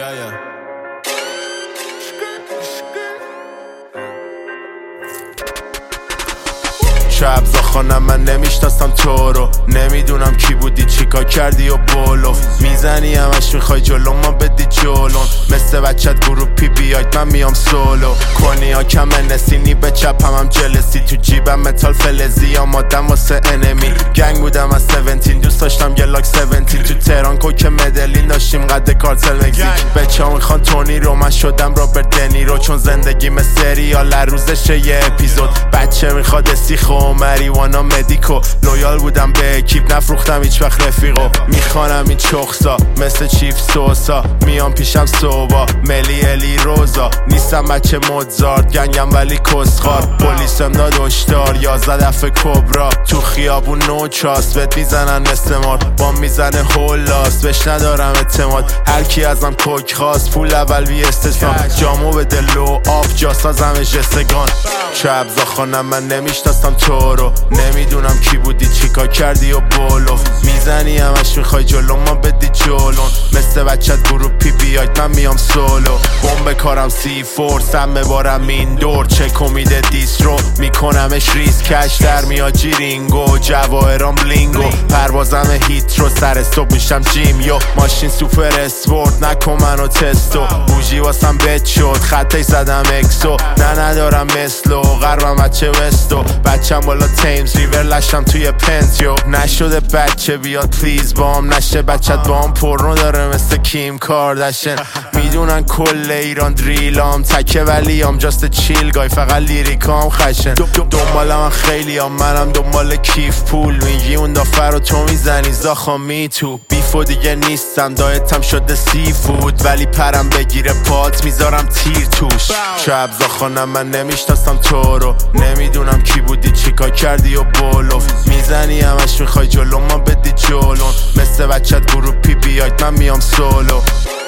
شب زاخانم من نمیشناسم تو رو، نمیدونم کی بودی چیکار کردی و بولو میزنی همش میخوای جلو ما بدی جلون، مثل بچت گروپی بیاید من میام سولو کنی ها کم نسینی به چپم هم جلسی تو جیبم متال فلزی آمادم واسه انمی گنگ بودم از 17 دوست داشتم گلاک 17 تو تهران کوک مدلین داشتیم قد کارتل مکزیک بچه ها میخوان تونی رو من شدم رابرت دنیرو چون زندگی سریال هر روزشه یه اپیزود بچه میخواد استیخو مریوانا مدیکو لویال بودم به اکیپ نفروختم هیچ وقت رفیقو میخوانم این چخسا مثل چیف سوسا میام پیشم صوبا ملی الی روزا نیستم بچه موزارت گنگم ولی کسخار پلیسم داد هشدار 11 دفعه کبرا تو خیابون نوچاست بهت میزنن مثل مار بام میزنه هولاست بهش ندارم اعتماد هرکی ازم کوک خواست پول اول بی استثنا جامو بده لو آف جاسازم جستگان شب زاخانم من نمیشناسم تو رو، نمیدونم کی بودی چیکار کردی و بولو میزنی همش میخوای جلو ما بدی جلون، مثل بچت گروپی بیاید من میام سولو بمب کارم C4 سم ببارم این دور چک میده دیسترو میکنمش ریز کش در میاد جیرینگو جواهرام بلینگو پروازم هیت رو سر صبح میشم جیم یو ماشین سوپر اسپورت نکن منو تستو بوژی واسم بد شد خطی زدم اکسو نه ندارم مثلو غربم بچه وستو بچم بالا تیمز ریور لشم توی پنتیو نشده بچه بیاد پلیز بام نشه بچت بام پرنو داره مثل کیم کارداشن میدونن کل ایران دریلام تکه ولیام جاست چیل گای فقط لیریکام خشن دنبالم من خیلی هم منم دنبال کیف پول میگی اون دافر رو تو میزنی زاخا می تو بیفو دیگه نیستم دایتم شده سی فود ولی پرم بگیره پات میذارم تیر توش شب زاخانم من نمیشناسم تو رو، نمیدونم کی بودی چیکار کردی و بولو میزنی همش میخوای جلو ما بدی جلون، مثل بچت گروپی بیاید من میام سولو